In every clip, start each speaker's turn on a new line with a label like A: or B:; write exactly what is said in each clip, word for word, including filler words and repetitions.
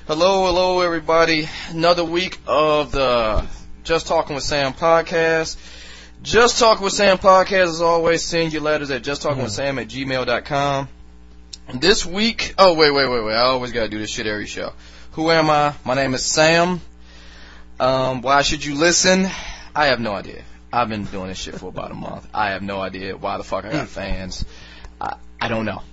A: Hello, hello, everybody. Another week of the Just Talking with Sam podcast. Just Talking with Sam podcast, as always, send your letters at justtalkingwithsam at gmail dot com. This week, oh, wait, wait, wait, wait. I always got to do this shit every show. Who am I? My name is Sam. Um, why should you listen? I have no idea. I've been doing this shit for about a month. I have no idea why the fuck I got fans. I, I don't know.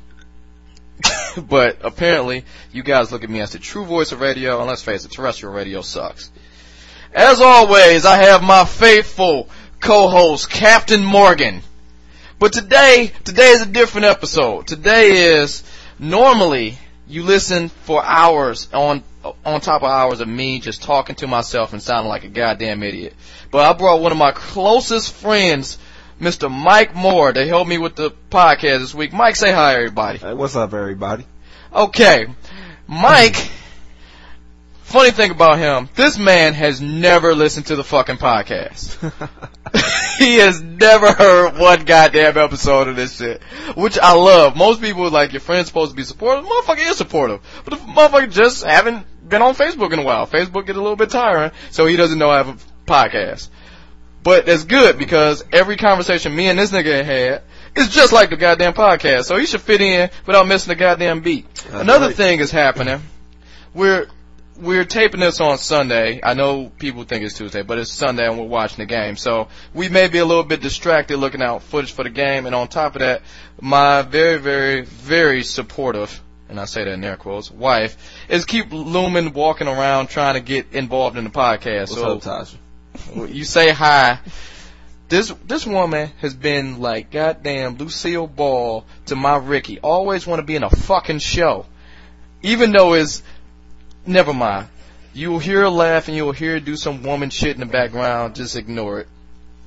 A: But apparently, you guys look at me as the true voice of radio, and let's face it, terrestrial radio sucks. As always, I have my faithful co-host, Captain Morgan. But today, today is a different episode. Today is, normally, you listen for hours on on top of hours of me just talking to myself and sounding like a goddamn idiot. But I brought one of my closest friends, Mister Mike Moore, to help me with the podcast this week. Mike, say hi, everybody.
B: Hey, what's up, everybody?
A: Okay. Mike, funny thing about him, this man has never listened to the fucking podcast. He has never heard one goddamn episode of this shit, which I love. Most people are like, your friend's supposed to be supportive. The motherfucker is supportive. But the motherfucker just haven't been on Facebook in a while. Facebook gets a little bit tiring, so he doesn't know I have a podcast. But that's good, because every conversation me and this nigga had is just like the goddamn podcast. So he should fit in without missing the goddamn beat. That's Another right. thing is happening. We're we're taping this on Sunday. I know people think it's Tuesday, but it's Sunday and we're watching the game. So we may be a little bit distracted looking out footage for the game. And on top of that, my very, very, very supportive, and I say that in air quotes, wife, is keep looming, walking around, trying to get involved in the podcast.
B: What's
A: so,
B: up, Tasha?
A: You say hi. This this woman has been like goddamn Lucille Ball to my Ricky. Always want to be in a fucking show. Even though it's, never mind. You'll hear her laugh and you'll hear her do some woman shit in the background. Just ignore it.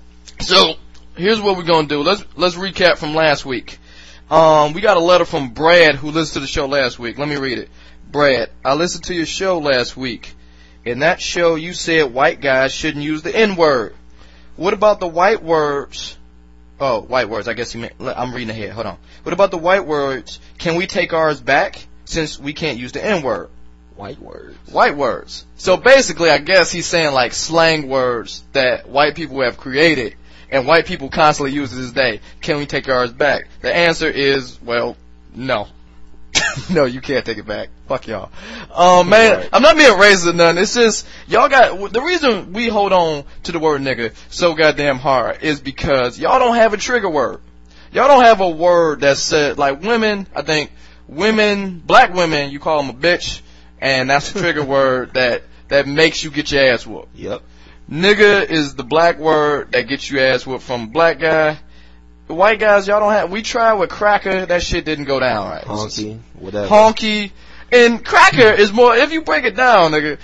A: So, here's what we're going to do. Let's let's recap from last week. Um, we got a letter from Brad who listened to the show last week. Let me read it. Brad, I listened to your show last week. In that show, you said white guys shouldn't use the N-word. What about the white words? Oh, white words. I guess you meant, I'm reading ahead. Hold on. What about the white words? Can we take ours back since we can't use the N-word?
B: White words.
A: White words. So basically, I guess he's saying like slang words that white people have created and white people constantly use to this day. Can we take ours back? The answer is, well, no. No, you can't take it back. Fuck y'all. Um, man, right. I'm not being racist or nothing. It's just, y'all got, the reason we hold on to the word nigga so goddamn hard is because y'all don't have a trigger word. Y'all don't have a word that said, like women, I think, women, black women, you call them a bitch, and that's the trigger word that, that makes you get your ass whooped.
B: Yep.
A: Nigga is the black word that gets you ass whooped from a black guy. The white guys, y'all don't have, we tried with cracker, that shit didn't go down right.
B: Honky, whatever.
A: Honky. And cracker is more, if you break it down, nigga,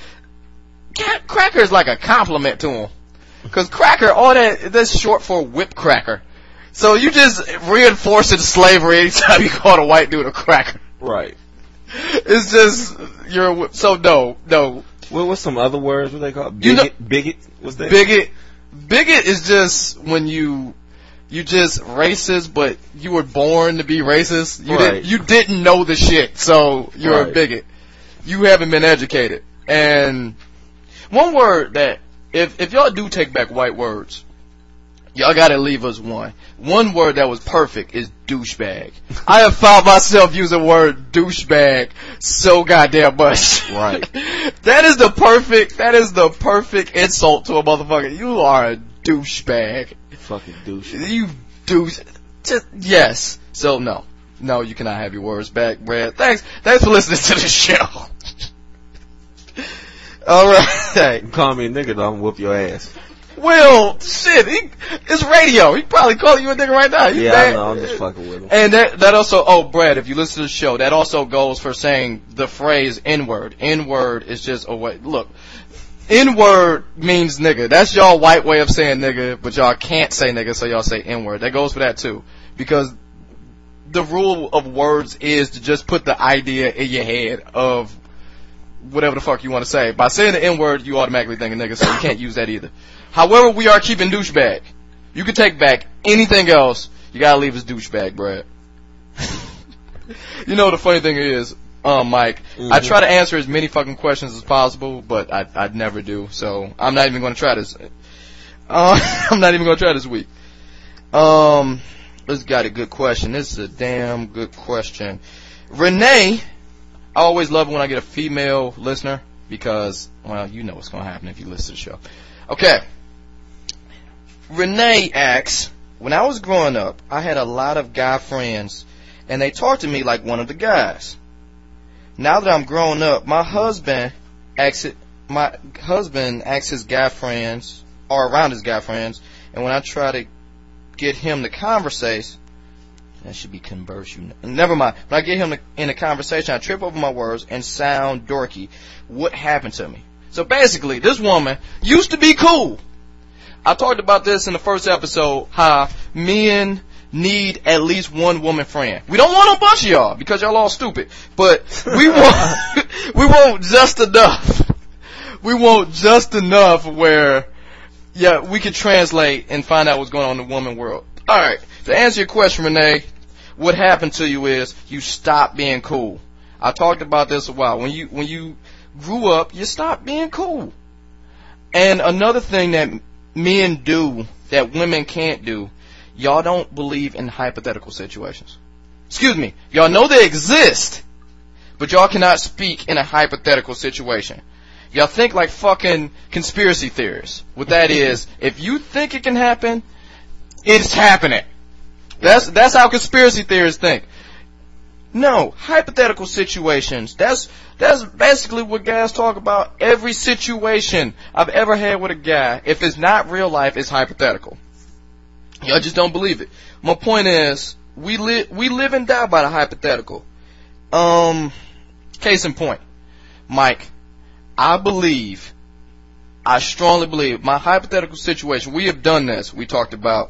A: cracker is like a compliment to him. Cause cracker, all that, that's short for whip cracker. So you just reinforcing slavery anytime you call a white dude a cracker.
B: Right.
A: It's just, you're a whip, so no, no.
B: What, what's some other words, what they call it? Bigot? You know, bigot? What's that?
A: Bigot. Bigot is just when you, You just racist, but you were born to be racist. You
B: right.
A: didn't. You didn't know the shit, so you're
B: right.
A: a bigot. You haven't been educated. And one word that, if if y'all do take back white words, y'all gotta leave us one. One word that was perfect is douchebag. I have found myself using the word douchebag so goddamn much.
B: Right.
A: That is the perfect. That is the perfect insult to a motherfucker. You are a douchebag.
B: Fucking douche.
A: You douche. Just, yes. So, no. No, you cannot have your words back, Brad. Thanks. Thanks for listening to the show. Alright.
B: You call me a nigga, though, I'm gonna whoop your ass.
A: Well, shit. He, it's radio. He probably call you a nigga right now. You
B: yeah,
A: bad.
B: I know. I'm just fucking with him.
A: And that, that also, oh, Brad, if you listen to the show, that also goes for saying the phrase N-word. N-word is just a way. Look. N-word means nigga. That's y'all white way of saying nigga, but y'all can't say nigga, so y'all say N-word. That goes for that too. Because the rule of words is to just put the idea in your head of whatever the fuck you want to say. By saying the N-word, you automatically think a nigga, so you can't use that either. However, we are keeping douchebag. You can take back anything else. You gotta leave us douchebag, Brad. You know, the funny thing is, um, Mike.
B: Mm-hmm.
A: I try to answer as many fucking questions as possible, but I I never do. So I'm not even going to try this. Uh, I'm not even going to try this week. Um, this got a good question. This is a damn good question. Renee, I always love it when I get a female listener because, well, you know what's going to happen if you listen to the show. Okay. Renee asks, when I was growing up, I had a lot of guy friends, and they talked to me like one of the guys. Now that I'm grown up, my husband asks it, my husband asks his guy friends, or around his guy friends, and when I try to get him to converse, that should be converse, you know. Never mind. When I get him to, in a conversation, I trip over my words and sound dorky. What happened to me? So basically, this woman used to be cool. I talked about this in the first episode, how men need at least one woman friend. We don't want a bunch of y'all, because y'all all stupid. But we want, we want just enough. We want just enough where, yeah, we can translate and find out what's going on in the woman world. Alright, to answer your question, Renee, what happened to you is, you stopped being cool. I talked about this a while. When you, when you grew up, you stopped being cool. And another thing that men do that women can't do, y'all don't believe in hypothetical situations. Excuse me, y'all know they exist, but y'all cannot speak in a hypothetical situation. Y'all think like fucking conspiracy theorists. What that is, if you think it can happen, it's happening. That's that's how conspiracy theorists think. No, hypothetical situations. That's that's basically what guys talk about. Every situation I've ever had with a guy, if it's not real life, it's hypothetical. Y'all just don't believe it. My point is, we live we live and die by the hypothetical. Um, case in point, Mike, I believe, I strongly believe, my hypothetical situation. We have done this. We talked about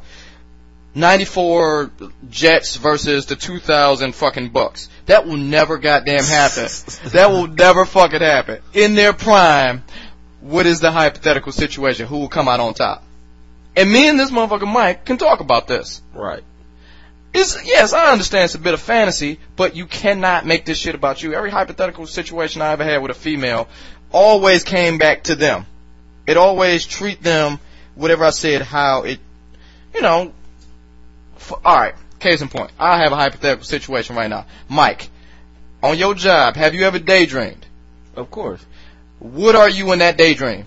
A: ninety-four Jets versus the two thousand fucking Bucks. That will never goddamn happen. That will never fucking happen. In their prime, what is the hypothetical situation? Who will come out on top? And me and this motherfucker Mike can talk about this.
B: Right.
A: It's, yes, I understand it's a bit of fantasy, but you cannot make this shit about you. Every hypothetical situation I ever had with a female always came back to them. It always treat them, whatever I said, how it, you know, For, all right, case in point. I have a hypothetical situation right now. Mike, on your job, have you ever daydreamed?
B: Of course.
A: What are you in that daydream?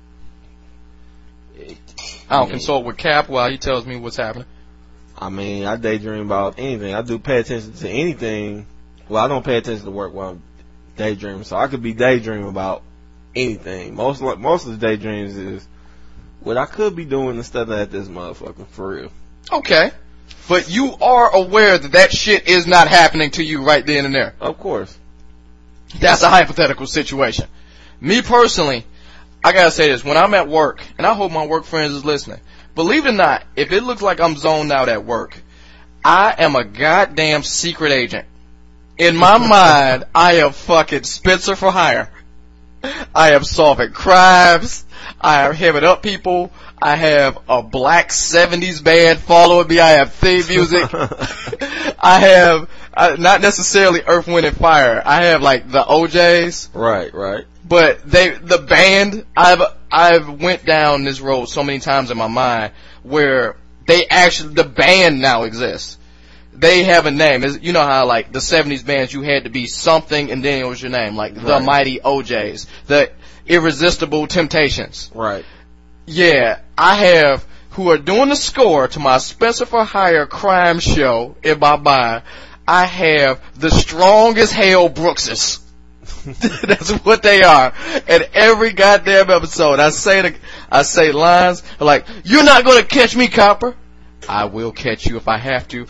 A: I don't consult with Cap while he tells me what's happening.
B: I mean, I daydream about anything. I do pay attention to anything. Well, I don't pay attention to work while I'm daydreaming, so I could be daydreaming about anything. Most most of the daydreams is what I could be doing instead of at this motherfucker, for real.
A: Okay. But you are aware that that shit is not happening to you right then and there.
B: Of course.
A: That's a hypothetical situation. Me personally, I gotta say this. When I'm at work, and I hope my work friends is listening, believe it or not, if it looks like I'm zoned out at work, I am a goddamn secret agent. In my mind, I am fucking Spencer for hire. I am solving crimes. I am hemming up people. I have a black seventies band following me. I have theme music. I have, uh, not necessarily Earth, Wind, and Fire. I have like the O Js.
B: Right, right.
A: But they, the band, I've, I've went down this road so many times in my mind where they actually, the band now exists. They have a name. It's, you know how like the seventies bands, you had to be something and then it was your name. Like right. The Mighty O Js. The Irresistible Temptations.
B: Right.
A: Yeah, I have, who are doing the score to my Spencer for Hire crime show in my mind, I have the strongest Hale Brookses. That's what they are. And every goddamn episode, I say the, I say lines like, "You're not gonna catch me, copper. I will catch you if I have to."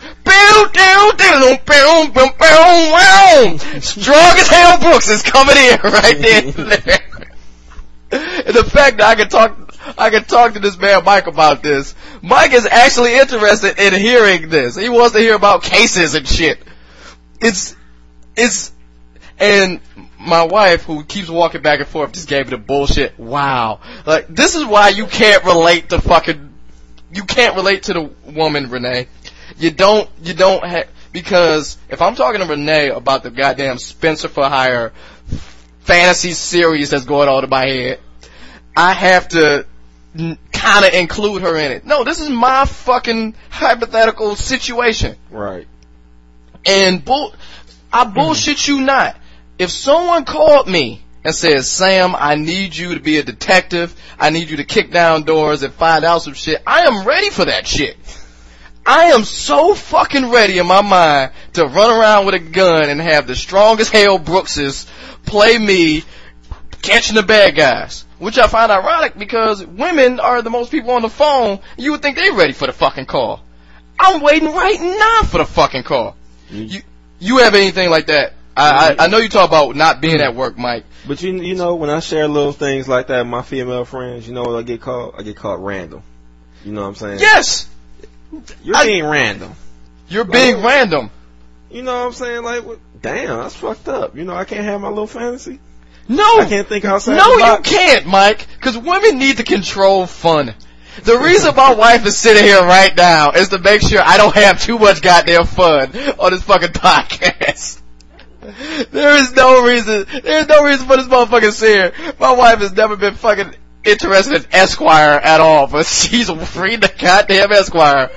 A: Strongest Hale Brooks is coming in right there. And the fact that I can talk, I can talk to this man Mike about this. Mike is actually interested in hearing this. He wants to hear about cases and shit. It's, it's, and my wife, who keeps walking back and forth, just gave me the bullshit. Wow. Like, this is why you can't relate to fucking, you can't relate to the woman, Renee. You don't, you don't have, Because if I'm talking to Renee about the goddamn Spencer for Hire fantasy series that's going on in my head, I have to n- kind of include her in it. No, this is my fucking hypothetical situation.
B: Right.
A: And bull, I bullshit you not. If someone called me and says, Sam, I need you to be a detective, I need you to kick down doors and find out some shit, I am ready for that shit. I am so fucking ready in my mind to run around with a gun and have the strongest Hale Brookses play me catching the bad guys. Which I find ironic because women are the most people on the phone. You would think they're ready for the fucking call. I'm waiting right now for the fucking call. Mm. You you have anything like that? I, I I know you talk about not being at work, Mike.
B: But you you know when I share little things like that with my female friends, you know what I get called? I get called random. You know what I'm saying?
A: Yes.
B: You're
A: I,
B: being random.
A: You're being like, random.
B: You know what I'm saying? Like, what, damn, that's fucked up. You know, I can't have my little fantasy.
A: No,
B: I can't think outside.
A: No,
B: the box.
A: You can't, Mike. Because women need to control fun. The reason my wife is sitting here right now is to make sure I don't have too much goddamn fun on this fucking podcast. There is no reason. There is no reason for this motherfucker to sit here. My wife has never been fucking interested in Esquire at all, but she's reading the goddamn Esquire.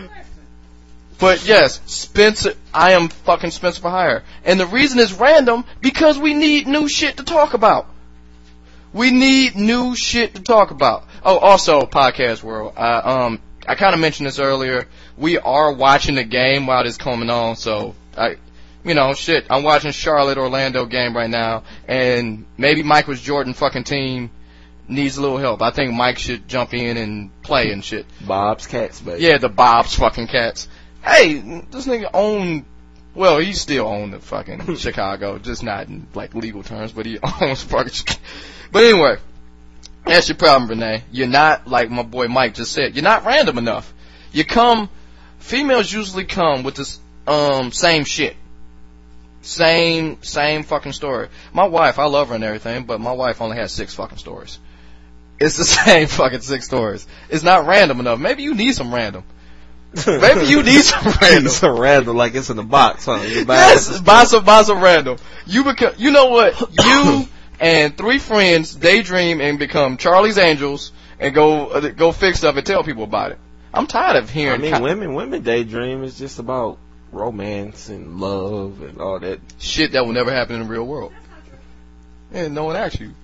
A: But yes, Spencer, I am fucking Spencer for Hire. And the reason is random because we need new shit to talk about. We need new shit to talk about. Oh, also, Podcast World. I, um, I kind of mentioned this earlier. We are watching the game while this coming on, so I, you know, shit. I'm watching Charlotte Orlando game right now, and maybe Michael Jordan fucking team needs a little help. I think Mike should jump in and play and shit.
B: Bob's Cats, baby.
A: Yeah, the Bob's fucking Cats. Hey, this nigga owned, well, he still owned the fucking Chicago, just not in, like, legal terms, but he owns fucking Chicago. But anyway, that's your problem, Renee. You're not, like my boy Mike just said, you're not random enough. You come, females usually come with this, um, same shit. Same, same fucking story. My wife, I love her and everything, but my wife only has six fucking stories. It's the same fucking six stories. It's not random enough. Maybe you need some random. Maybe you need some random.
B: some random, like it's in the box, huh?
A: Yes, buy some, buy some random. You become, you know what? You and three friends daydream and become Charlie's Angels and go uh, go fix stuff and tell people about it. I'm tired of hearing.
B: I mean, co- women, women daydream is just about romance and love and all that
A: shit that will never happen in the real world. And no one asks you.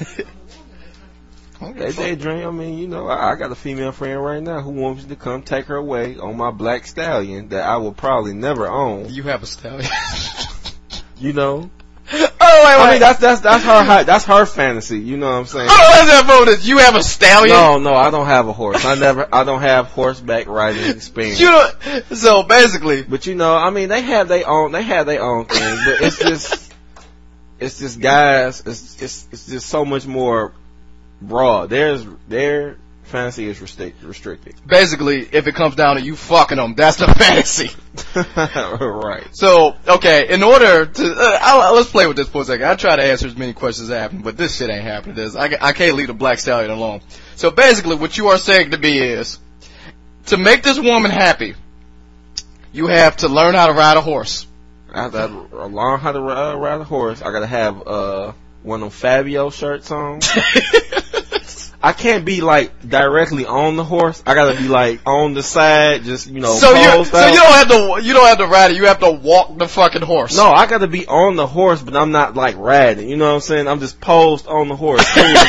B: They daydream. I mean, you know, I, I got a female friend right now who wants me to come take her away on my black stallion that I will probably never own.
A: You have a stallion.
B: You know.
A: Oh wait, wait. I
B: mean, that's that's that's her that's her fantasy. You know what I'm saying?
A: Oh, what's that for? This? You have a stallion?
B: No, no, I don't have a horse. I never. I don't have horseback riding experience.
A: You know, so basically,
B: but you know, I mean, they have their own. They have their own thing, but it's just, it's just guys. It's it's it's just so much more broad. There's their fantasy is restrict, restricted.
A: Basically, if it comes down to you fucking them, that's the fantasy.
B: Right.
A: So, okay, in order to, uh, I'll, let's play with this for a second. I try to answer as many questions as happen, but this shit ain't happening. This, I, I can't leave the black stallion alone. So basically, what you are saying to me is, to make this woman happy, you have to learn how to ride a horse.
B: I have to learn how to ride, ride a horse. I gotta have uh one of them Fabio shirts on. I can't be like directly on the horse. I gotta be like on the side, just you know.
A: So you so you don't have to you don't have to ride it. You have to walk the fucking horse.
B: No, I gotta be on the horse, but I'm not like riding. You know what I'm saying? I'm just posed on the horse.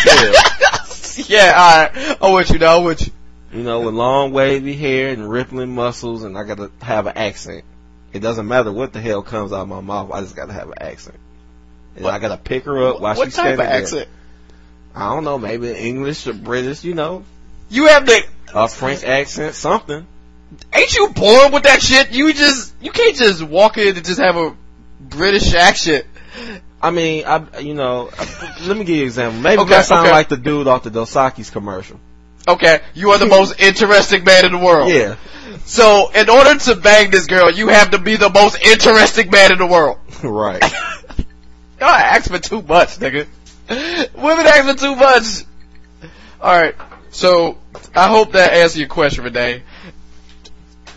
A: Yeah, all right. I'm with you. Now I'm with you.
B: You know, with long wavy hair and rippling muscles, and I gotta have an accent. It doesn't matter what the hell comes out of my mouth. I just gotta have an accent. And what? I gotta pick her up while
A: what
B: she's standing there.
A: What type of accent?
B: I don't know, maybe English or British, you know.
A: You have the
B: a French accent, something.
A: Ain't you born with that shit? You just you can't just walk in and just have a British accent.
B: I mean, I you know, I, let me give you an example. Maybe
A: okay,
B: that sound
A: okay.
B: like the dude off the Dos Equis commercial.
A: Okay, you are the most interesting man in the world.
B: Yeah.
A: So, in order to bang this girl, you have to be the most interesting man in the world.
B: Right.
A: Y'all ask for too much, nigga. Women ask for too much. Alright, so I hope that answers your question, Renee.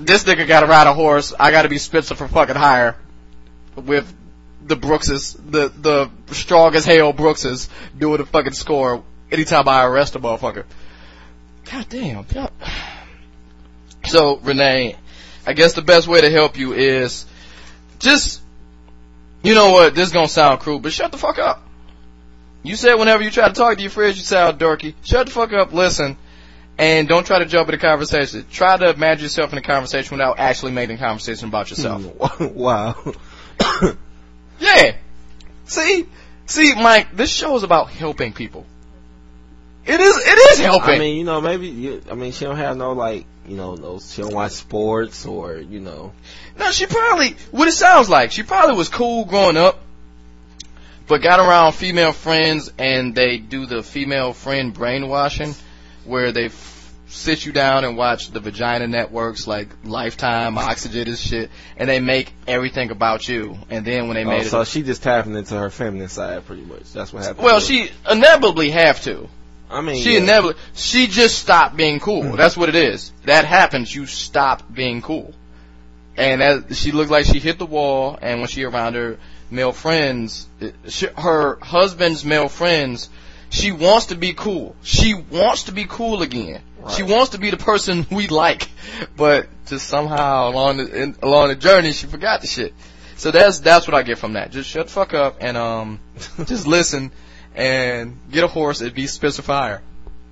A: this nigga gotta ride a horse. I gotta be Spencer for fucking hire with the Brookses, the the strong as hell Brookses doing the fucking score anytime I arrest a motherfucker. God damn. God. So Renee, I guess the best way to help you is just, you know what, this is gonna sound cruel, but shut the fuck up. You said whenever you try to talk to your friends, you sound dorky. Shut the fuck up, listen, and don't try to jump in the conversation. Try to imagine yourself in a conversation without actually making a conversation about yourself.
B: Wow.
A: Yeah. See? See, Mike, this show is about helping people. It is, it is helping.
B: I mean, you know, maybe, you, I mean, she don't have no, like, you know, no, she don't watch sports or, you know.
A: No, she probably, what it sounds like, she probably was cool growing up, but got around female friends and they do the female friend brainwashing where they f- sit you down and watch the vagina networks like Lifetime, Oxygen and shit, and they make everything about you. And then when they
B: Oh,
A: made
B: so
A: it,
B: she just tapping into her feminine side pretty much. That's what happened.
A: well, she inevitably have to.
B: I mean,
A: She
B: yeah.
A: inevitably, she just stopped being cool. That's what it is. That happens. You stop being cool. And as she looked like she hit the wall, and when she around her male friends, she, her husband's male friends, she wants to be cool. She wants to be cool again.
B: Right.
A: She wants to be the person we like, but just somehow along the in, along the journey, she forgot the shit. So that's that's what I get from that. Just shut the fuck up and um, just listen and get a horse and be Spencer Fire.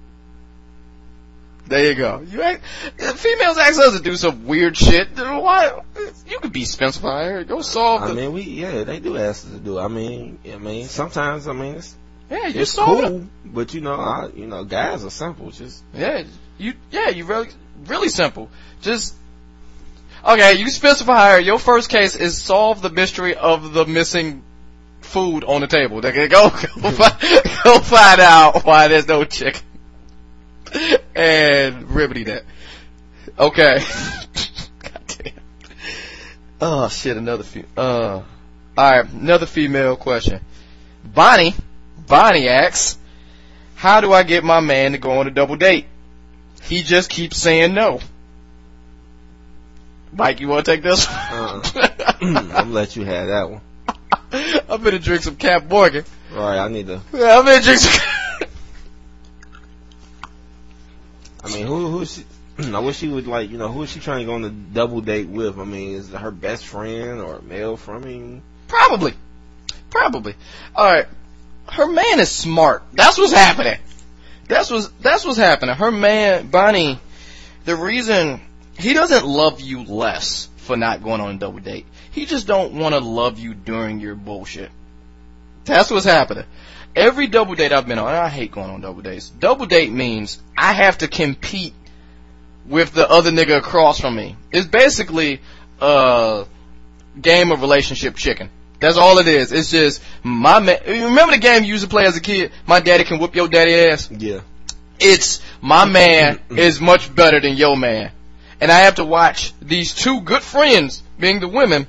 A: There you go. You act, females ask us to do some weird shit. Why? You could be Spencer Fire. Go solve.
B: I
A: the,
B: mean, we yeah, they do ask us to do. I mean, I mean, sometimes I mean it's
A: yeah, you
B: it's
A: solve
B: cool,
A: it.
B: but you know, I you know, guys are simple. Just
A: Yeah, you yeah, you really really simple. Just okay, you Spencer Fire. Your first case is solve the mystery of the missing food on the table. They can go go, find, go find out why there's no chicken and remedy that. Okay. God damn. Oh shit, another fe- uh. All right, another female question. Bonnie, Bonnie asks, how do I get my man to go on a double date? He just keeps saying no. Mike, you want to take this one?
B: uh, I'm gonna let you have that one.
A: I'm gonna drink some Cap Morgan.
B: All right, I need to.
A: Yeah, I'm gonna drink some.
B: I mean, who who is she? I wish she would like, you know, who is she trying to go on a double date with? I mean, is it her best friend or a male from me?
A: Probably, probably. All right, her man is smart. That's what's happening. That's what's that's what's happening. Her man, Bonnie, the reason he doesn't love you less for not going on a double date. He just don't want to love you during your bullshit. That's what's happening. Every double date I've been on, and I hate going on double dates. Double date means I have to compete with the other nigga across from me. It's basically a game of relationship chicken. That's all it is. It's just my man. Remember the game you used to play as a kid? My daddy can whoop your daddy ass.
B: Yeah.
A: It's my man is much better than your man, and I have to watch these two good friends, being the women,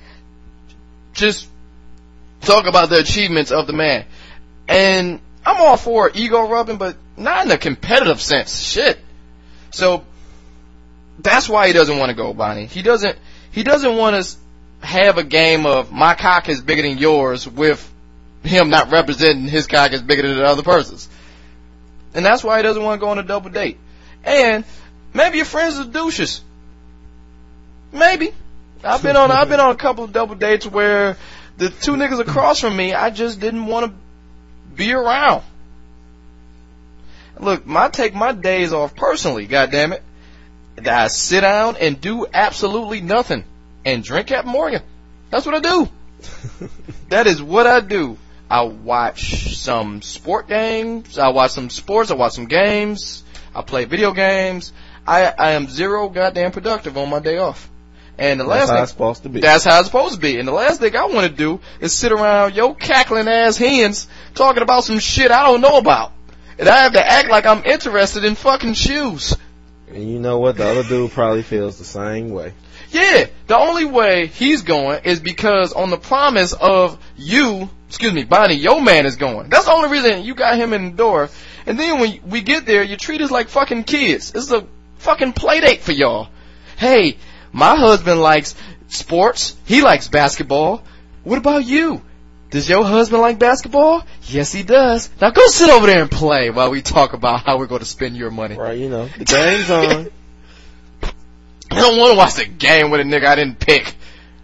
A: just talk about the achievements of the man. And I'm all for ego rubbing, but not in a competitive sense. Shit. So that's why he doesn't want to go, Bonnie. He doesn't. He doesn't want us have a game of my cock is bigger than yours with him not representing his cock is bigger than the other person's. And that's why he doesn't want to go on a double date. And maybe your friends are douches. Maybe. I've been on. I've been on a couple of double dates where the two niggas across from me, I just didn't want to be around. Look, I take my days off personally, goddammit. I sit down and do absolutely nothing and drink Captain Morgan. That's what I do. That is what I do. I watch some sport games. I watch some sports. I watch some games. I play video games. I, I am zero goddamn productive on my day off. And the last
B: That's how
A: thing,
B: it's supposed to be.
A: That's how it's supposed to be. And the last thing I want to do is sit around your cackling ass hens talking about some shit I don't know about. And I have to act like I'm interested in fucking shoes.
B: And you know what? The other dude probably feels the same way.
A: Yeah, the only way he's going is because on the promise of you, excuse me, Bonnie, your man is going. That's the only reason you got him in the door. And then when we get there, you treat us like fucking kids. This is a fucking play date for y'all. Hey, My husband likes sports. He likes basketball. What about you? Does your husband like basketball? Yes, he does. Now go sit over there and play while we talk about how we're going to spend your money.
B: Right, you know, the game's on.
A: I don't want to watch the game with a nigga I didn't pick.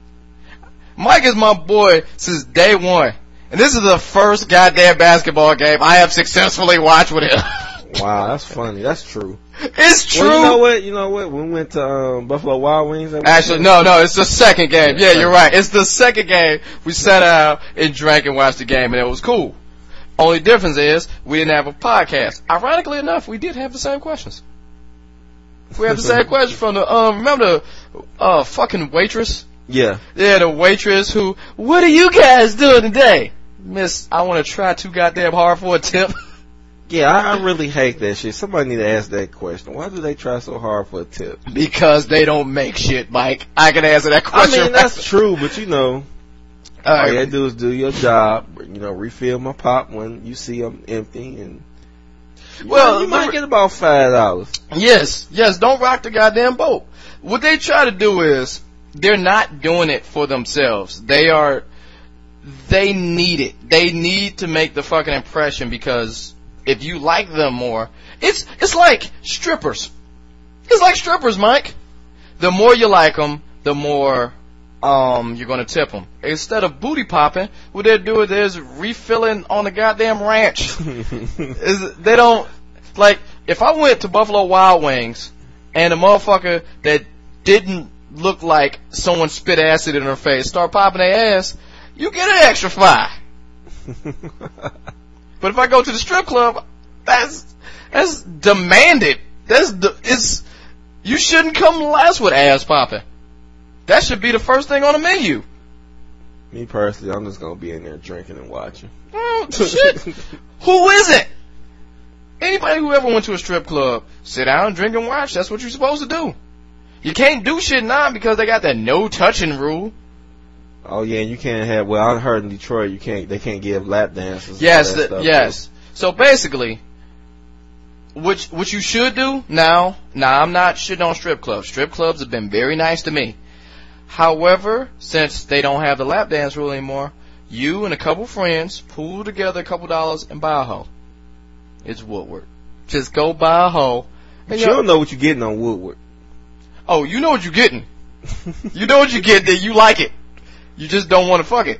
A: Mike is my boy since day one. And this is the first goddamn basketball game I have successfully watched with him.
B: Wow, that's funny. That's true.
A: It's true.
B: Well, you know what? You know what? When we went to um, Buffalo Wild Wings.
A: Actually, no, no, it's the second game. Yeah, you're right. It's the second game. We sat out and drank and watched the game, and it was cool. Only difference is we didn't have a podcast. Ironically enough, we did have the same questions. We have the same question from the um. Remember the uh fucking waitress?
B: Yeah.
A: Yeah, the waitress who. What are you guys doing today, Miss? I want to try too goddamn hard for a tip.
B: Yeah, I, I really hate that shit. Somebody need to ask that question. Why do they try so hard for a tip?
A: Because they don't make shit, Mike. I can answer that question.
B: I mean, that's true, but you know,
A: all,
B: all
A: right.
B: you gotta do is do your job. You know, refill my pop when you see them empty, and you
A: well,
B: know, you might get about five dollars.
A: Yes, yes. Don't rock the goddamn boat. What they try to do is they're not doing it for themselves. They are. They need it. They need to make the fucking impression because. If you like them more, it's it's like strippers. It's like strippers, Mike. The more you like them, the more um you're gonna tip them. Instead of booty popping, what they do is refilling on the goddamn ranch. is they don't like if I went to Buffalo Wild Wings and a motherfucker that didn't look like someone spit acid in her face start popping their ass, you get an extra five. But if I go to the strip club, that's that's demanded. That's the it's you shouldn't come last with ass popping. That should be the first thing on the menu.
B: Me personally, I'm just gonna be in there drinking and watching.
A: Oh shit! Who isn't? Anybody who ever went to a strip club, sit down, drink, and watch. That's what you're supposed to do. You can't do shit now because they got that no touching rule.
B: Oh yeah, and you can't have. Well, I heard in Detroit you can't. They can't give lap dances.
A: Yes,
B: that
A: the,
B: stuff,
A: yes. Too. So basically, what what you should do now. Now I'm not shitting on strip clubs. Strip clubs have been very nice to me. However, since they don't have the lap dance rule anymore, you and a couple friends pool together a couple dollars and buy a hoe. It's Woodward. Just go buy a hoe.
B: But you don't know what you're getting on Woodward.
A: Oh, you know what you're getting. You know what you get. That you like it. You just don't want to fuck it.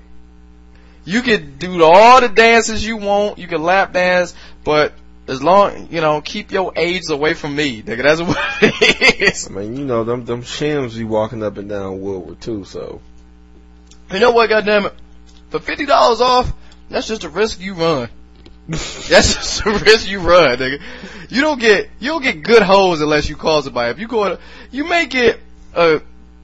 A: You can do all the dances you want. You can lap dance, but as long, you know, keep your aids away from me, nigga. That's what it is.
B: I mean, you know, them them shims be walking up and down Woodward too, so.
A: You know what, goddammit? For fifty dollars off, that's just a risk you run. That's just a risk you run, nigga. You don't get, you don't get good hoes unless you call somebody. If you go, you may get a,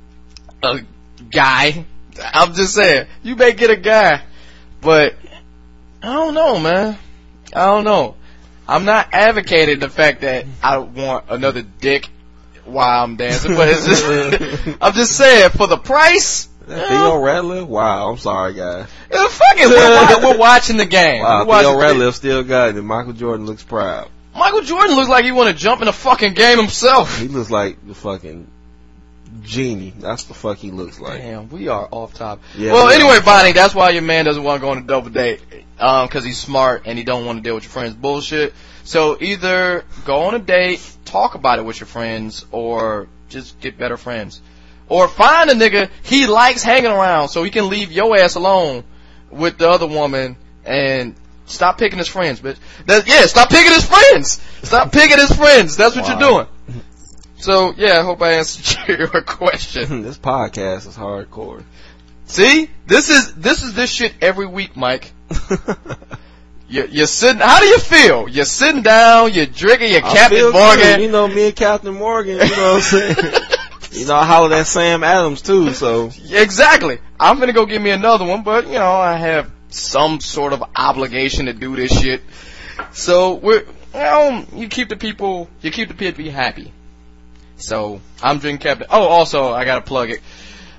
A: a guy. I'm just saying, you may get a guy, but I don't know, man. I don't know. I'm not advocating the fact that I want another dick while I'm dancing, but it's just, I'm just saying, for the price.
B: That Theo Ratliff? Wow, I'm sorry, guys.
A: Yeah, fuck it, we're, we're watching the game.
B: Wow,
A: we're
B: Theo Ratliff still got it, and Michael Jordan looks proud.
A: Michael Jordan looks like he want to jump in the fucking game himself. He
B: looks like the fucking genie. That's the fuck he looks like.
A: Damn, we are off top.
B: Yeah,
A: well, anyway, Bonnie, that's why your man doesn't want to go on a double date. Um, cause he's smart and he don't want to deal with your friends' bullshit. So either go on a date, talk about it with your friends, or just get better friends. Or find a nigga he likes hanging around so he can leave your ass alone with the other woman and stop picking his friends, bitch. That, yeah, stop picking his friends. Stop picking his friends. That's what wow. you're doing. So, yeah, I hope I answered your question.
B: This podcast is hardcore.
A: See? This is, this is this shit every week, Mike. You're, you're sitting, how do you feel? You're sitting down, you're drinking your Captain Morgan.
B: Good. You know, me and Captain Morgan, you know what I'm saying? You know, I hollered at Sam Adams too, so.
A: Exactly. I'm gonna go get me another one, but, you know, I have some sort of obligation to do this shit. So, we're, you know, you keep the people, you keep the people happy. So, I'm drinking Captain, oh, also, I gotta plug it.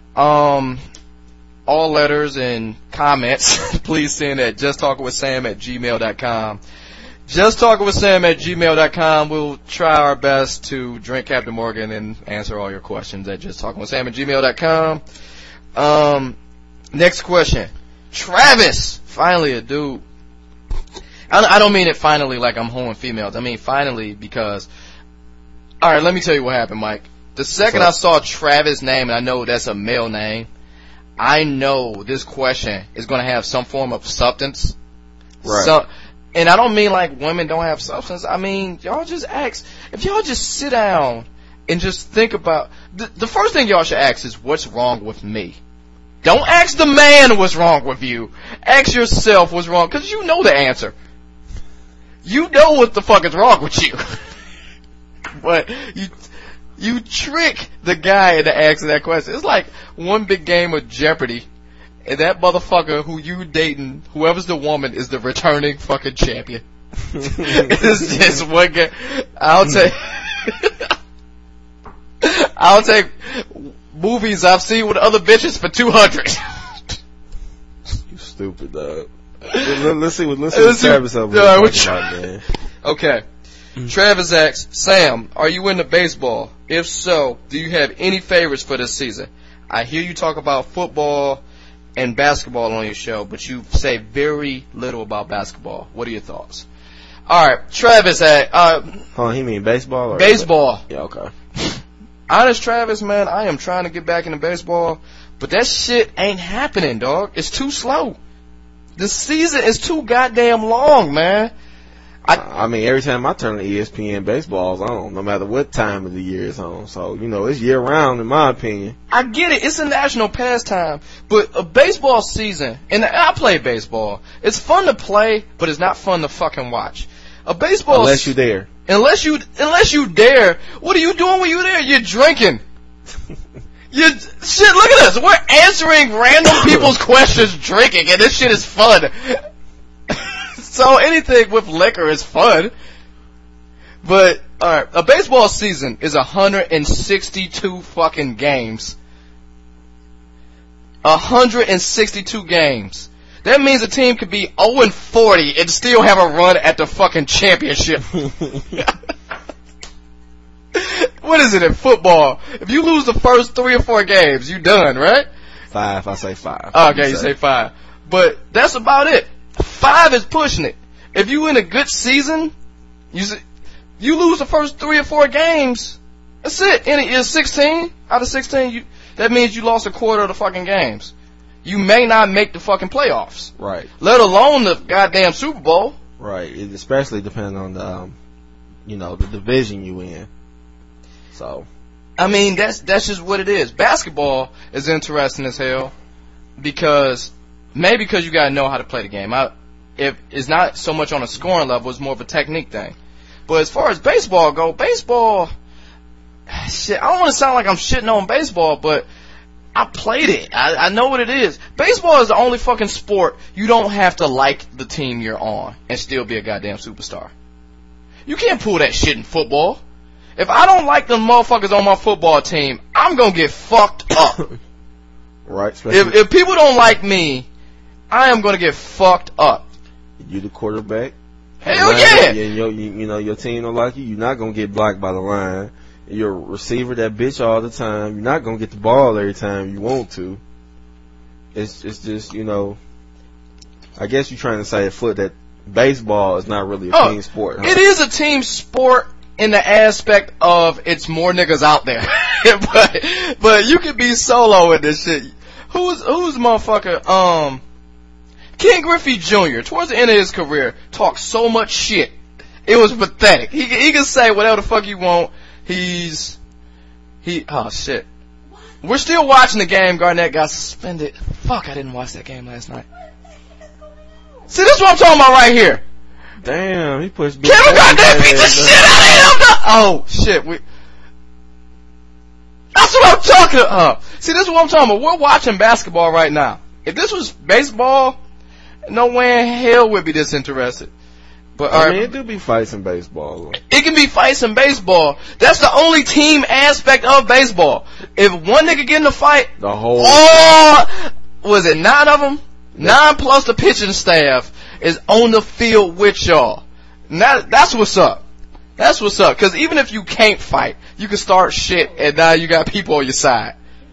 A: Um, all letters and comments, please send at justtalkingwithsam at gmail dot com. Just talking with Sam at gmail dot com. We'll try our best to drink Captain Morgan and answer all your questions at just talking with Sam at gmail dot com. Um, next question. Travis, finally a dude. I, I don't mean it finally like I'm hoeing females. I mean finally because, all right, let me tell you what happened, Mike. The second I saw Travis' name, and I know that's a male name, I know this question is going to have some form of substance.
B: Right.
A: So, and I don't mean like women don't have substance. I mean, y'all just ask, if y'all just sit down and just think about, the, the first thing y'all should ask is, what's wrong with me? Don't ask the man what's wrong with you. Ask yourself what's wrong, because you know the answer. You know what the fuck is wrong with you. But you you trick the guy into asking that question. It's like one big game of Jeopardy, and that motherfucker who you dating, whoever's the woman, is the returning fucking champion. It's just one game. I'll take I'll take movies I've seen with other bitches for two hundred.
B: You stupid dog. Let's see what let's see what Travis up with.
A: Uh,
B: About, man.
A: Okay. Travis asks, Sam, are you into baseball? If so, do you have any favorites for this season? I hear you talk about football and basketball on your show, but you say very little about basketball. What are your thoughts? All right, Travis. Uh, uh,
B: oh, he mean baseball? Or
A: baseball.
B: Yeah, okay.
A: Honest, Travis, man, I am trying to get back into baseball, but that shit ain't happening, dog. It's too slow. The season is too goddamn long, man.
B: I, I mean, every time I turn to E S P N, baseball's on, no matter what time of the year it's on. So, you know, it's year round, in my opinion.
A: I get it. It's a national pastime. But a baseball season, and I play baseball, it's fun to play, but it's not fun to fucking watch. A baseball...
B: Unless you're there.
A: Unless you, unless you dare. What are you doing when you're there? You're drinking. You shit, look at us. We're answering random people's questions drinking, and this shit is fun. So anything with liquor is fun. But, alright, a baseball season is one hundred sixty-two fucking games. one hundred sixty-two games. That means a team could be oh and forty and still have a run at the fucking championship. What is it in football? If you lose the first three or four games, you done, right?
B: Five, I say five.
A: Okay, you say five. But that's about it. Five is pushing it. If you in a good season, you you lose the first three or four games, that's it. And it is sixteen out of sixteen. You, that means you lost a quarter of the fucking games. You may not make the fucking playoffs.
B: Right.
A: Let alone the goddamn Super Bowl.
B: Right. It especially depends on the, um, you know, the division you in. So.
A: I mean, that's that's just what it is. Basketball is interesting as hell because maybe because you gotta know how to play the game. I, if it's not so much on a scoring level, it's more of a technique thing. But as far as baseball go, baseball, shit, I don't want to sound like I'm shitting on baseball, but I played it. I, I know what it is. Baseball is the only fucking sport you don't have to like the team you're on and still be a goddamn superstar. You can't pull that shit in football. If I don't like the motherfuckers on my football team, I'm gonna get fucked up.
B: Right.
A: If, if people don't like me, I am gonna get fucked up.
B: You the quarterback.
A: Hell
B: line,
A: yeah!
B: And your, you, you know, your team don't like you. You're not gonna get blocked by the line. You're a receiver that bitch all the time. You're not gonna get the ball every time you want to. It's it's just, you know, I guess you're trying to say, foot that baseball is not really a
A: oh,
B: team sport. Huh?
A: It is a team sport in the aspect of it's more niggas out there. but but you can be solo in this shit. Who's who's motherfucker? Um, Ken Griffey Junior Towards the end of his career, talked so much shit. It was pathetic. He he can say whatever the fuck he want. He's he. Oh shit. We're still watching the game. Garnett got suspended. Fuck, I didn't watch that game last night. See, this is what I'm talking about right here.
B: Damn, he pushed.
A: Kevin Garnett beat the shit out of him. Oh shit, we. That's what I'm talking about. See, this is what I'm talking about. We're watching basketball right now. If this was baseball, no way in hell would be this interested. But
B: I
A: right,
B: mean, it do be fights in baseball.
A: It can be fights in baseball. That's the only team aspect of baseball. If one nigga get in a fight,
B: the whole.
A: all was it nine of them? Nine plus the pitching staff is on the field with y'all. Now, that's what's up. That's what's up. Because even if you can't fight, you can start shit, and now you got people on your side.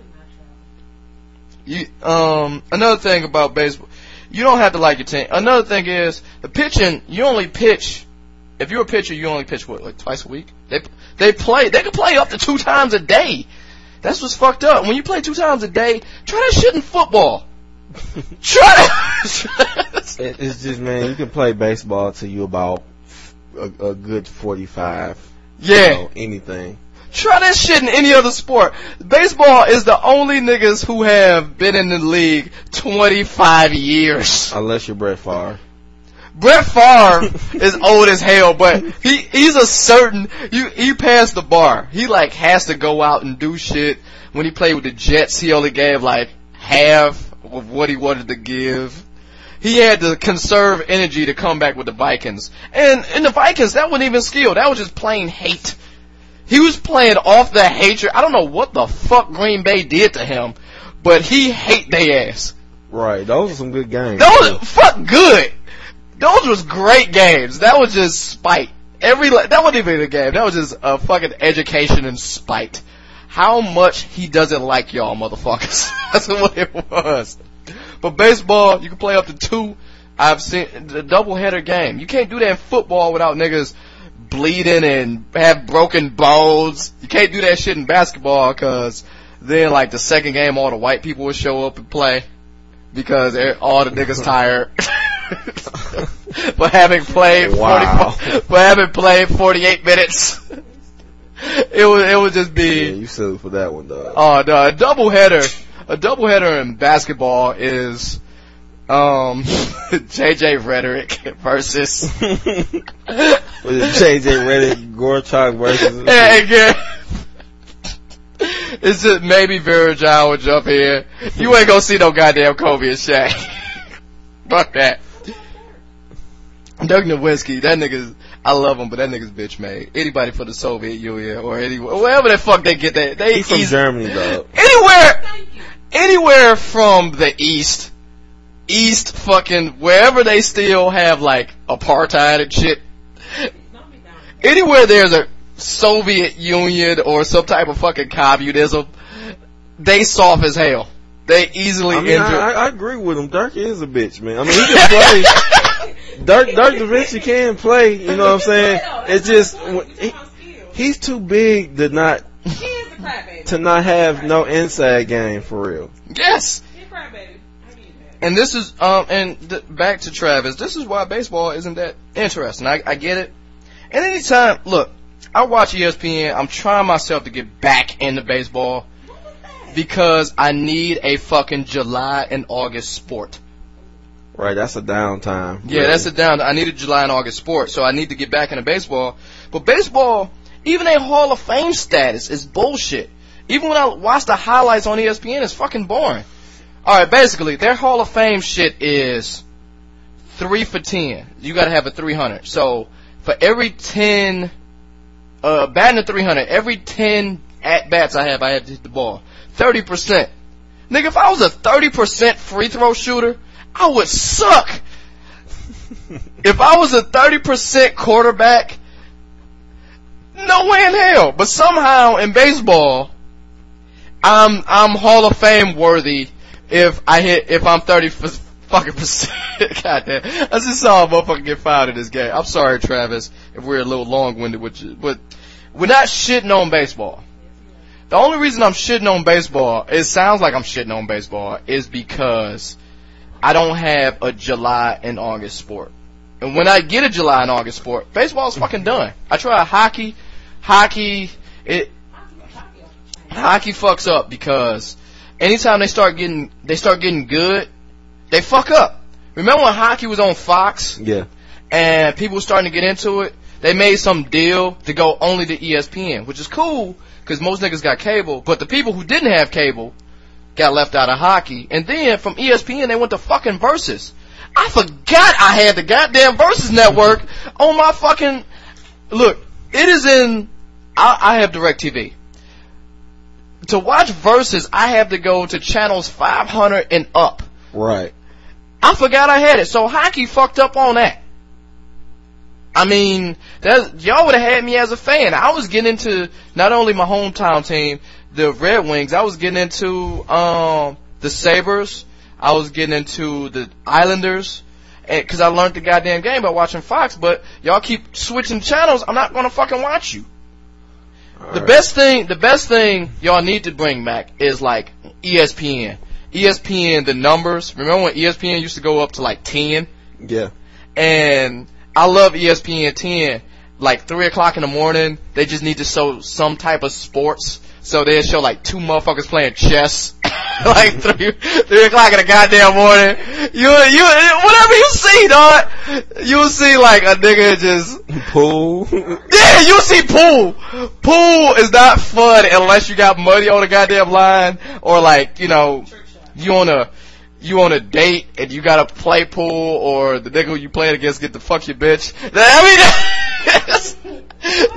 A: You, um, another thing about baseball, you don't have to like your team. Another thing is, the pitching, you only pitch, if you're a pitcher, you only pitch, what, like twice a week? They they play, they can play up to two times a day. That's what's fucked up. When you play two times a day, try that shit in football. Try that.
B: It's just, man, you can play baseball till you about a, a good forty-five.
A: Yeah.
B: You know, anything.
A: Try that shit in any other sport. Baseball is the only niggas who have been in the league twenty-five years.
B: Unless you're Brett Favre.
A: Brett Favre is old as hell, but he he's a certain, you, he passed the bar. He like has to go out and do shit. When he played with the Jets, he only gave like half of what he wanted to give. He had to conserve energy to come back with the Vikings. And in the Vikings, that wasn't even skill. That was just plain hate. He was playing off the hatred. I don't know what the fuck Green Bay did to him, but he hate they ass.
B: Right. Those are some good games.
A: Those fuck good. Those was great games. That was just spite. Every that wasn't even a game. That was just a fucking education and spite. How much he doesn't like y'all motherfuckers. That's what it was. But baseball, you can play up to two. I've seen the doubleheader game. You can't do that in football without niggas bleeding and have broken bones. You can't do that shit in basketball because then, like, the second game, all the white people will show up and play because all the niggas tired. But having played
B: wow.
A: forty, but having played forty-eight minutes, it would it would just be.
B: Yeah, you silly for that one, dog.
A: Oh no, a doubleheader, a doubleheader in basketball is um J J Redick versus
B: J J Redick, Gorchak versus.
A: Yeah, again. It's just maybe Virgil would jump in. You ain't gonna see no goddamn Kobe and Shaq. Fuck that. Doug Nowitzki, that nigga's, I love him, but that nigga's bitch made. Anybody for the Soviet Union or anywhere, wherever the fuck they get that. They
B: He's from Germany, though.
A: Anywhere, anywhere from the East, East fucking, wherever they still have like apartheid and shit. Anywhere there's a Soviet Union or some type of fucking communism, they soft as hell. They easily
B: I mean,
A: injure.
B: I, I agree with him. Dirk is a bitch, man. I mean, he can play. Dirk, Dirk Da Vinci can play. You know what I'm saying? It's just he, he's too big to not to not have no inside game for real.
A: Yes. And this is um and th- back to Travis. This is why baseball isn't that interesting. I, I get it. And anytime, look, I watch E S P N. I'm trying myself to get back into baseball. Because I need a fucking July and August sport.
B: Right, that's a downtime.
A: Yeah, really. That's a down. I need a July and August sport, so I need to get back into baseball. But baseball, even a Hall of Fame status is bullshit. Even when I watch the highlights on E S P N, it's fucking boring. Alright, basically, their Hall of Fame shit is three for ten. You gotta have a three hundred. So, for every ten, uh, batting a three hundred, every ten at-bats I have, I have to hit the ball. thirty percent. Nigga, if I was a thirty percent free throw shooter, I would suck. If I was a thirty percent quarterback, no way in hell. But somehow in baseball, I'm I'm Hall of Fame worthy if I hit if I'm thirty fucking percent. Goddamn, I just saw a motherfucker get fouled in this game. I'm sorry, Travis, if we're a little long-winded with you, but we're not shitting on baseball. The only reason I'm shitting on baseball, it sounds like I'm shitting on baseball, is because I don't have a July and August sport. And when I get a July and August sport, baseball's fucking done. I try hockey, hockey, it, hockey fucks up because anytime they start getting, they start getting good, they fuck up. Remember when hockey was on Fox?
B: Yeah.
A: And people were starting to get into it? They made some deal to go only to E S P N, which is cool. Because most niggas got cable, but the people who didn't have cable got left out of hockey. And then from E S P N, they went to fucking Versus. I forgot I had the goddamn Versus network on my fucking. Look, it is in. I, I have DirecTV. To watch Versus, I have to go to channels five hundred and up.
B: Right.
A: I forgot I had it, so hockey fucked up on that. I mean, that, y'all would have had me as a fan. I was getting into not only my hometown team, the Red Wings. I was getting into um the Sabres. I was getting into the Islanders, because I learned the goddamn game by watching Fox. But y'all keep switching channels. I'm not gonna fucking watch you. All the right. best thing, the best thing y'all need to bring back is like E S P N. E S P N, the numbers. Remember when E S P N used to go up to like ten?
B: Yeah.
A: And I love E S P N ten. Like three o'clock in the morning, they just need to show some type of sports. So they'll show like two motherfuckers playing chess. Like three, three o'clock in the goddamn morning. You, you, whatever you see, dog. You'll see like a nigga just.
B: Pool.
A: Yeah, you'll see pool. Pool is not fun unless you got money on the goddamn line, or like, you know, you on a, you on a date and you gotta play pool, or the nigga you playing against get to fuck your bitch. I mean,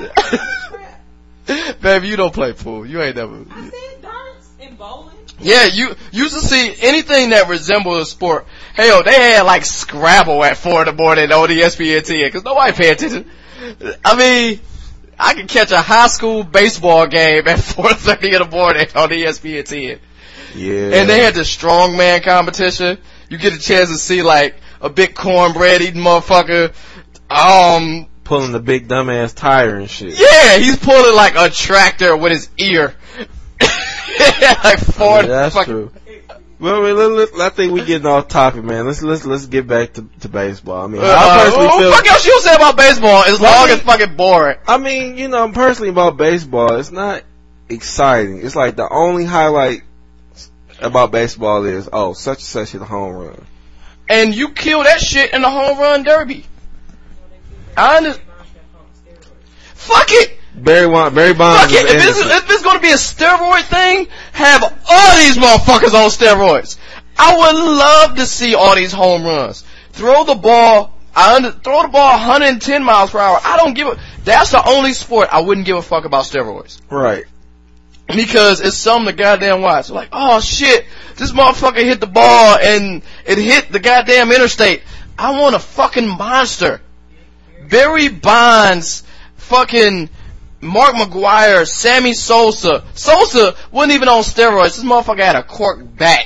A: baby, you don't play pool. You ain't never.
C: I said darts and bowling.
A: Yeah, you used to see anything that resembled a sport. Hell, they had like Scrabble at four in the morning on E S P N ten because nobody pay attention. I mean, I could catch a high school baseball game at four thirty in the morning on E S P N ten.
B: Yeah.
A: And they had the strongman competition. You get a chance to see like a big cornbread eating motherfucker. Um,
B: pulling the big dumbass tire and shit.
A: Yeah, he's pulling like a tractor with his ear. Like four.
B: I mean, that's
A: fucking
B: true. Well, I, mean, let, let, I think we getting off topic, man. Let's let's let's get back to, to baseball. I mean,
A: uh,
B: I personally
A: uh,
B: feel.
A: Fuck else you say about baseball as
B: Well,
A: long
B: I
A: as fucking boring.
B: I mean, you know, personally about baseball, it's not exciting. It's like the only highlight about baseball is oh, such and such hit a home run,
A: and you kill that shit in the home run derby. I understand. Fuck it.
B: Barry Bonds. Barry Bonds.
A: Fuck it. If it's, if it's going to be a steroid thing, have all these motherfuckers on steroids. I would love to see all these home runs. Throw the ball. I under, throw the ball one hundred ten miles per hour. I don't give a. That's the only sport I wouldn't give a fuck about steroids.
B: Right.
A: Because it's something to goddamn watch. Like, oh shit, this motherfucker hit the ball and it hit the goddamn interstate. I want a fucking monster. Barry Bonds, fucking Mark McGwire, Sammy Sosa. Sosa wasn't even on steroids. This motherfucker had a cork bat.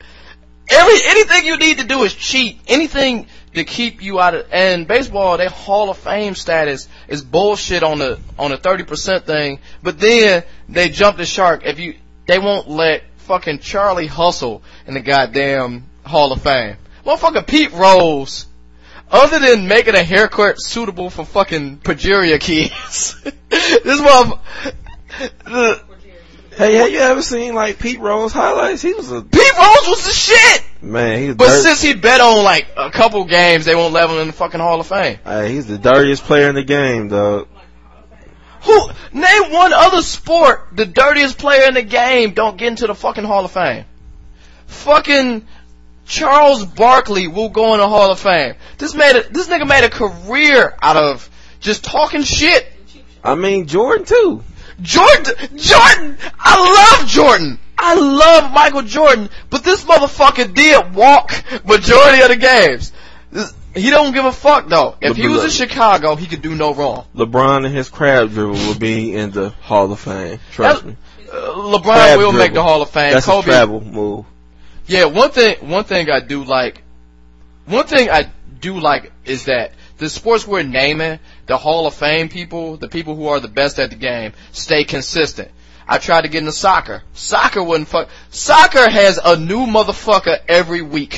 A: Every anything you need to do is cheat. Anything to keep you out of. And baseball, their Hall of Fame status is bullshit on the on the thirty percent thing. But then they jump the shark. If you, they won't let fucking Charlie Hustle in the goddamn Hall of Fame. Motherfucker Pete Rose. Other than making a haircut suitable for fucking progeria kids, this motherfucker.
B: Hey, have you ever seen like Pete Rose highlights? He was a
A: Pete Rose was the shit.
B: Man, he's.
A: But
B: dirt-
A: since he bet on like a couple games, they won't let him in the fucking Hall of Fame.
B: Hey, he's the dirtiest player in the game, dog.
A: Who? Name one other sport the dirtiest player in the game don't get into the fucking Hall of Fame. Fucking Charles Barkley will go in the Hall of Fame. This made a, this nigga made a career out of just talking shit.
B: I mean, Jordan too.
A: Jordan, Jordan, I love Jordan. I love Michael Jordan, but this motherfucker did walk majority of the games. This, he don't give a fuck though. If he was in Chicago, he could do no wrong.
B: LeBron and his crab dribble will be in the Hall of Fame. Trust That's, me.
A: Uh, LeBron
B: crab
A: will
B: dribble.
A: make the Hall of Fame.
B: That's
A: Kobe,
B: a travel move.
A: Yeah, one thing, one thing I do like, one thing I do like is that the sports we're naming, the Hall of Fame people, the people who are the best at the game, stay consistent. I tried to get into soccer. Soccer wouldn't fuck. Soccer has a new motherfucker every week.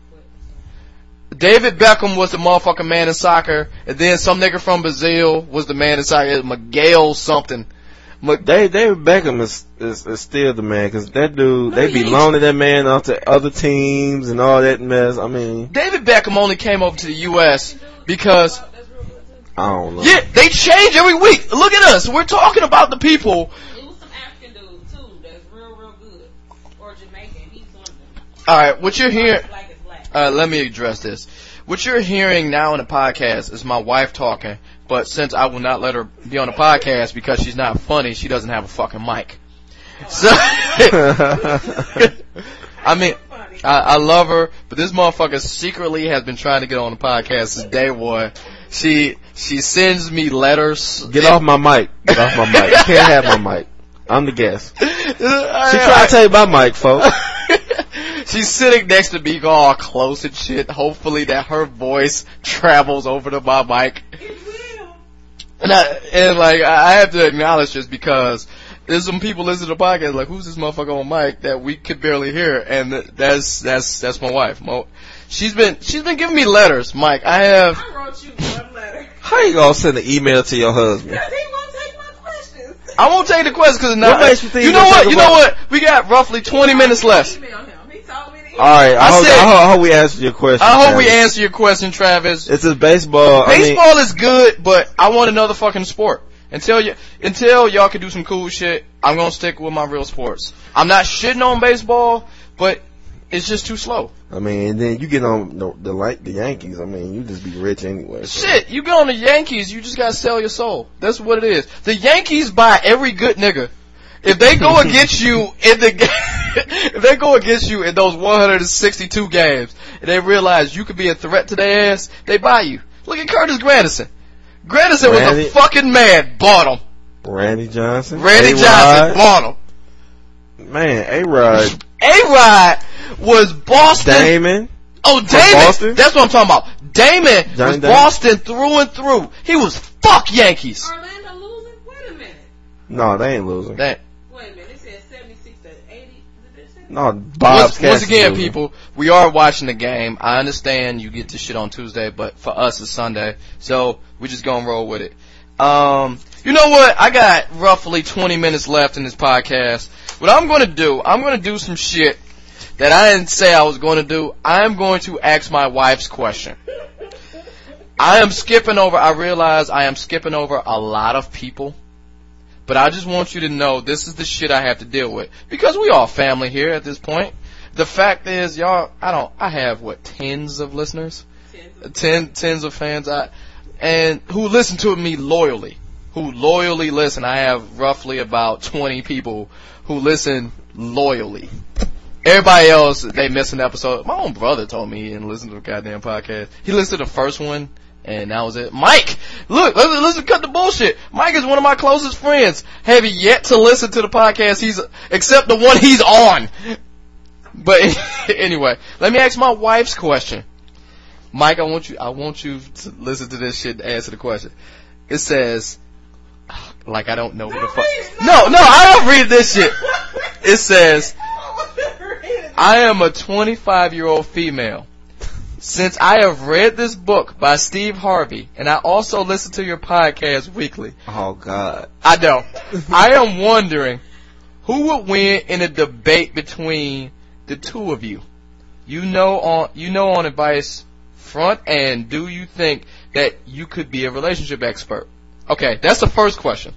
A: David Beckham was the motherfucking man in soccer, and then some nigga from Brazil was the man in soccer. Miguel something.
B: David, David Beckham is, is is still the man, because that dude, no, they be loaning that man off to other teams and all that mess. I mean,
A: David Beckham only came over to the U S because
B: I don't know.
A: Yeah, they change every week. Look at us. We're talking about the people.
C: It was some African dude too that's real, real good, or Jamaican. He's one of them.
A: All right, what you're hearing.
C: Black is black.
A: Uh, let me address this. What you're hearing now in the podcast is my wife talking. But since I will not let her be on the podcast because she's not funny, she doesn't have a fucking mic. So, I mean, I, I love her, but this motherfucker secretly has been trying to get on the podcast since day one. She, She sends me letters.
B: Get off my mic. Get off my mic. You can't have my mic. I'm the guest. She tried to take my mic, folks.
A: She's sitting next to me all close and shit. Hopefully that her voice travels over to my mic. And, I, and like, I have to acknowledge this because there's some people listening to the podcast like, who's this motherfucker on mic that we could barely hear? And that's, that's, that's my wife. Mo, she's been, she's been giving me letters, Mike. I have.
C: I wrote you one letter.
B: How you gonna send an email to your husband?
C: Because he won't take my questions.
A: I won't take the questions because
B: What makes you think
A: you
B: you
A: know
B: gonna
A: what?
B: talk
A: You know
B: about-
A: what? We got roughly twenty minutes left.
C: Email him. He told me to email.
B: Alright, I,
A: I
B: hope,
A: said-
B: I, hope, I hope we answered your question.
A: I hope we
B: Travis.
A: answer your question, Travis.
B: It's a baseball. I mean,
A: Baseball is good, but I want another fucking sport. Until y- until y'all can do some cool shit, I'm gonna stick with my real sports. I'm not shitting on baseball, but it's just too slow.
B: I mean, and then you get on the the, like, the Yankees. I mean, you just be rich anyway. So.
A: Shit, you go on the Yankees, you just gotta sell your soul. That's what it is. The Yankees buy every good nigga. If they go against you in the ga- if they go against you in those one hundred sixty-two games, and they realize you could be a threat to their ass, they buy you. Look at Curtis Granderson. Granderson was
B: Randy-
A: a fucking man. Bought him.
B: Randy Johnson.
A: Randy
B: A-Rod.
A: Johnson bought him.
B: Man, A-Rod.
A: A-Rod was Boston.
B: Damon.
A: Oh,
B: From
A: Damon.
B: Boston?
A: That's what I'm talking about. Damon
B: Johnny
A: was
B: Damon?
A: Boston through and through. He was fuck Yankees.
C: Orlando losing? Wait a minute.
B: No, they ain't losing.
A: That,
C: Wait a minute. It said seventy-six to eighty. Did they say?
B: No, Bob's
A: once, once again,
B: losing.
A: people, we are watching the game. I understand you get this shit on Tuesday, but for us it's Sunday, so we just gonna roll with it. Um, you know what? I got roughly twenty minutes left in this podcast. What I'm gonna do, I'm gonna do some shit that I didn't say I was going to do. I'm going to ask my wife's question. I am skipping over, I realize I am skipping over a lot of people, but I just want you to know this is the shit I have to deal with. Because we all family here at this point. The fact is, y'all, I don't, I have what, tens of listeners? Ten, tens of fans, I, and who listen to me loyally. Who loyally listen. I have roughly about twenty people who listen loyally. Everybody else, they miss an episode. My own brother told me he didn't listen to the goddamn podcast. He listened to the first one, and that was it. Mike! Look, let's, let's cut the bullshit. Mike is one of my closest friends. Have yet to listen to the podcast he's, except the one he's on. But anyway, let me ask my wife's question. Mike, I want you, I want you to listen to this shit and answer the question. It says, like I don't know what the fuck. No, no, I don't read this shit. It says, I am a twenty-five year old female. Since I have read this book by Steve Harvey, and I also listen to your podcast weekly.
B: Oh, God.
A: I know. I am wondering, who would win in a debate between the two of you? You know on, you know on advice front, and do you think that you could be a relationship expert? Okay, that's the first question.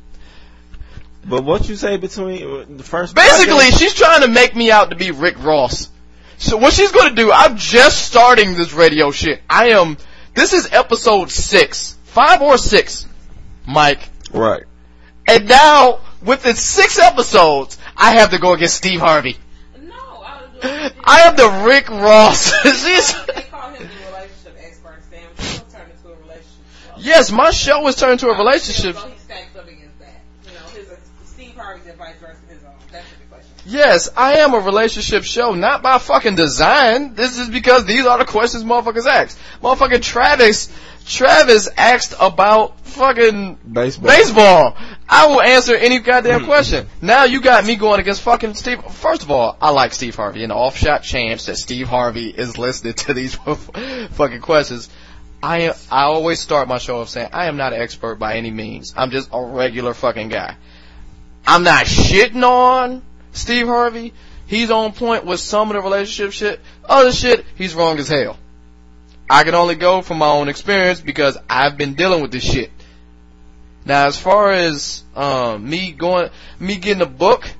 B: But what you say between the first...
A: Basically,
B: podcast?
A: she's trying to make me out to be Rick Ross. So what she's going to do, I'm just starting this radio shit. I am, this is episode six. Five or six, Mike.
B: Right.
A: And now, within six episodes, I have to go against Steve Harvey.
C: No, I was doing
A: I am the Rick Ross. She's,
C: They call him the relationship expert, Sam. He'll turn into a relationship show.
A: yes, my show has turned to a relationship.
C: So he stacks up against that. You know, his, uh, Steve Harvey's advice versus his own. That's the question.
A: Yes, I am a relationship show, not by fucking design. This is because these are the questions motherfuckers ask. Motherfucking Travis, Travis asked about fucking
B: Baseball.
A: baseball. I will answer any goddamn question. Now you got me going against fucking Steve. First of all, I like Steve Harvey. An off-shot chance that Steve Harvey is listening to these fucking questions. I am, I always start my show off saying, I am not an expert by any means. I'm just a regular fucking guy. I'm not shitting on Steve Harvey. He's on point with some of the relationship shit. Other shit, he's wrong as hell. I can only go from my own experience because I've been dealing with this shit. Now, as far as um, me going, me getting a book,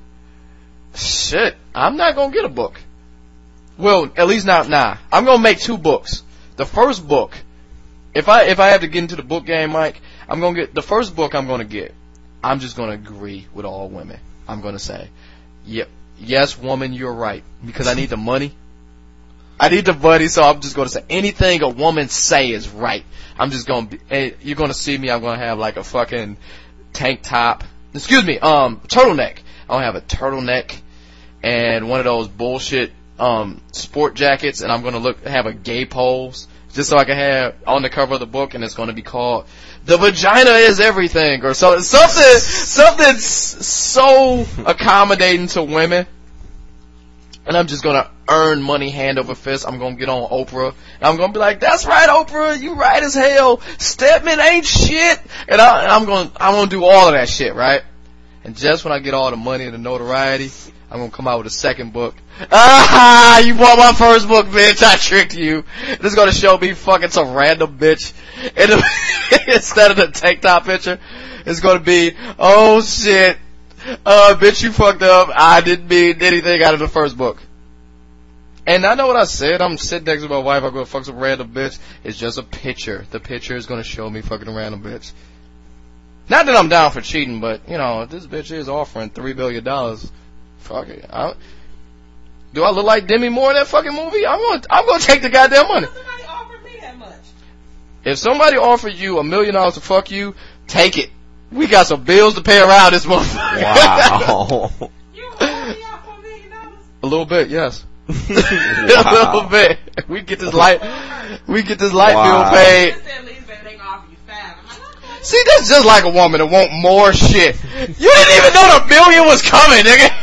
A: shit, I'm not gonna get a book. Well, at least not now. I'm gonna make two books. The first book, if I if I have to get into the book game, Mike, I'm gonna get the first book. I'm gonna get. I'm just gonna agree with all women. I'm gonna say, yep, yes, woman, you're right, because I need the money. I need the money, so I'm just gonna say anything a woman say is right. I'm just gonna be, hey, you're gonna see me, I'm gonna have like a fucking tank top. Excuse me, um, turtleneck. I'm gonna have a turtleneck and one of those bullshit, um, sport jackets, and I'm gonna look, have a gay pose, just so I can have on the cover of the book, and it's gonna be called "The Vagina Is Everything" or something, something, something s- so accommodating to women. And I'm just gonna earn money hand over fist. I'm gonna get on Oprah, and I'm gonna be like, "That's right, Oprah, you right as hell. Stedman ain't shit." And, I, and I'm gonna, I'm gonna do all of that shit, right? And just when I get all the money and the notoriety, I'm gonna come out with a second book. Ah, you bought my first book, bitch. I tricked you. This is gonna show me fucking some random bitch. And instead of the tank top picture, it's gonna be, "Oh shit. Uh, bitch, you fucked up. I didn't mean anything out of the first book." And I know what I said. I'm sitting next to my wife. I'm gonna fuck some random bitch. It's just a picture. The picture is gonna show me fucking a random bitch. Not that I'm down for cheating, but, you know, this bitch is offering three billion dollars. Fuck it. I, do I look like Demi Moore in that fucking movie? I'm gonna, I'm gonna take the goddamn money.
C: Somebody offered me that much.
A: If somebody offered you a million dollars to fuck you, take it. We got some bills to pay around this motherfucker.
B: Wow.
C: You offered me out for a million dollars?
A: A little bit, yes.
B: Wow.
A: A little bit. We get this light, we get this light
B: Wow.
A: bill paid.
C: Just at least they can offer you five. I'm like, okay.
A: See, that's just like a woman that want more shit. You didn't even know the million was coming, nigga.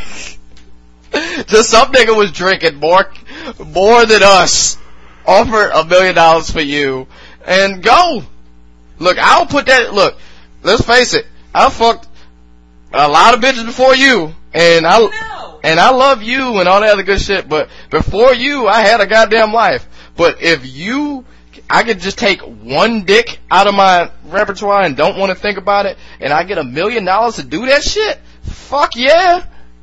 A: Just some nigga was drinking more, more than us. Offered a million dollars for you, and go. Look, I'll put that. Look, let's face it. I fucked a lot of bitches before you, and I
C: No.
A: and I love you and all that other good shit. But before you, I had a goddamn life. But if you, I could just take one dick out of my repertoire and don't want to think about it, and I get a million dollars to do that shit. Fuck yeah.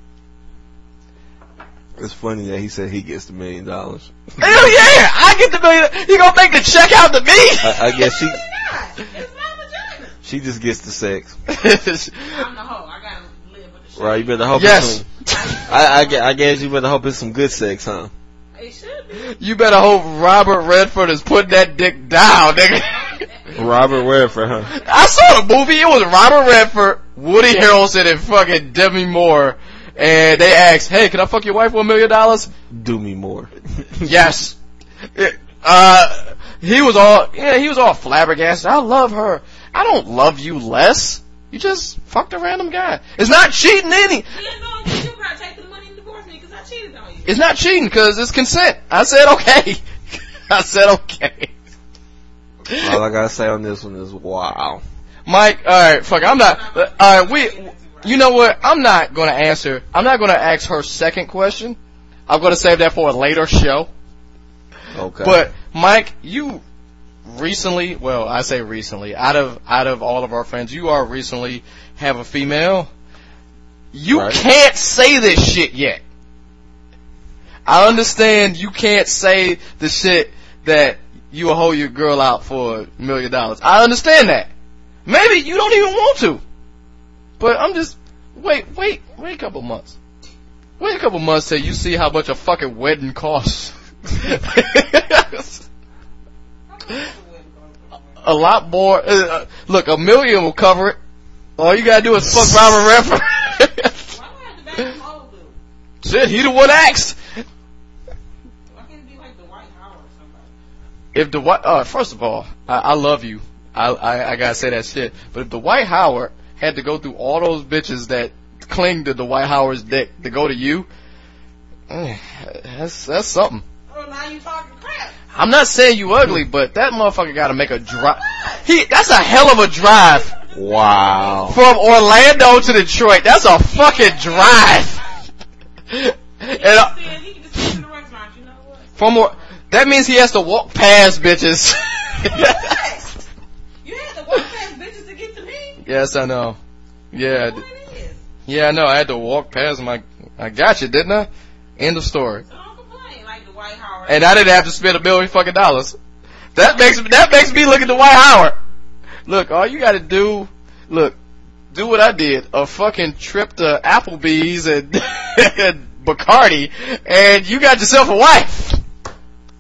B: It's funny that he said he gets the million dollars.
A: Hell yeah, I get the million. You gonna make the check out to me?
B: I, I guess she
C: It's my vagina.
B: she just gets the sex.
C: I'm the hoe. I gotta live with the shit.
B: Right, you better hope
A: Yes.
B: it's some, I, I, gue- I guess you better hope it's some good sex, huh?
C: It should be.
A: You better hope Robert Redford is putting that dick down, nigga.
B: Robert Redford, huh?
A: I saw the movie. It was Robert Redford, Woody Harrelson, and fucking Demi Moore. And they asked, "Hey, can I fuck your wife for a million dollars?"
B: Do me more.
A: Yes. It- uh, he was all, yeah, he was all flabbergasted. "I love her. I don't love you less. You just fucked a random guy. It's not cheating any.
C: You know, you gotta take the money and divorce me because I cheated on you.
A: It's not cheating because it's consent." I said, okay. I said, okay.
B: All I gotta say on this one is wow.
A: Mike, alright, fuck, I'm not, alright, we, you know what, I'm not gonna answer, I'm not gonna ask her second question. I'm gonna save that for a later show.
B: Okay.
A: But, Mike, you recently, well, I say recently, out of, out of all of our friends, you are recently have a female. You
B: Right.
A: can't say this shit yet. I understand you can't say the shit that you will hold your girl out for a million dollars. I understand that. Maybe you don't even want to. But I'm just, wait, wait, wait a couple months. Wait a couple months till you see how much a fucking wedding costs. A lot more. Uh, look, a million will cover it. All you gotta do is fuck Robert Redford.
C: Why would I have to back him old dude?
A: Shit, he the one asked.
C: Why can't it be like the White Howard or somebody?
A: If the White, uh, first of all, I, I love you. I, I I gotta say that shit. But if the White Howard had to go through all those bitches that cling to the White Howard's dick to go to you, eh, that's that's something.
C: Oh, now you talking crap.
A: I'm not saying you ugly, but that motherfucker gotta make a drive. He that's a hell of a drive
B: Wow.
A: from Orlando to Detroit. That's a fucking drive. And uh,
C: Said he can just go to the restaurant. You know what?
A: from Or- that means he has to walk past bitches.
C: You had to walk past bitches to get to me.
A: Yes, I know. Yeah,
C: What it is?
A: yeah, I know. I had to walk past him. I, I got you, didn't I? End of story.
C: So don't complain like the White Howard.
A: And I didn't have to spend a million fucking dollars. That makes that makes me look at the White Howard. Look, all you got to do, look, do what I did. A fucking trip to Applebee's and, and Bacardi, and you got yourself a wife.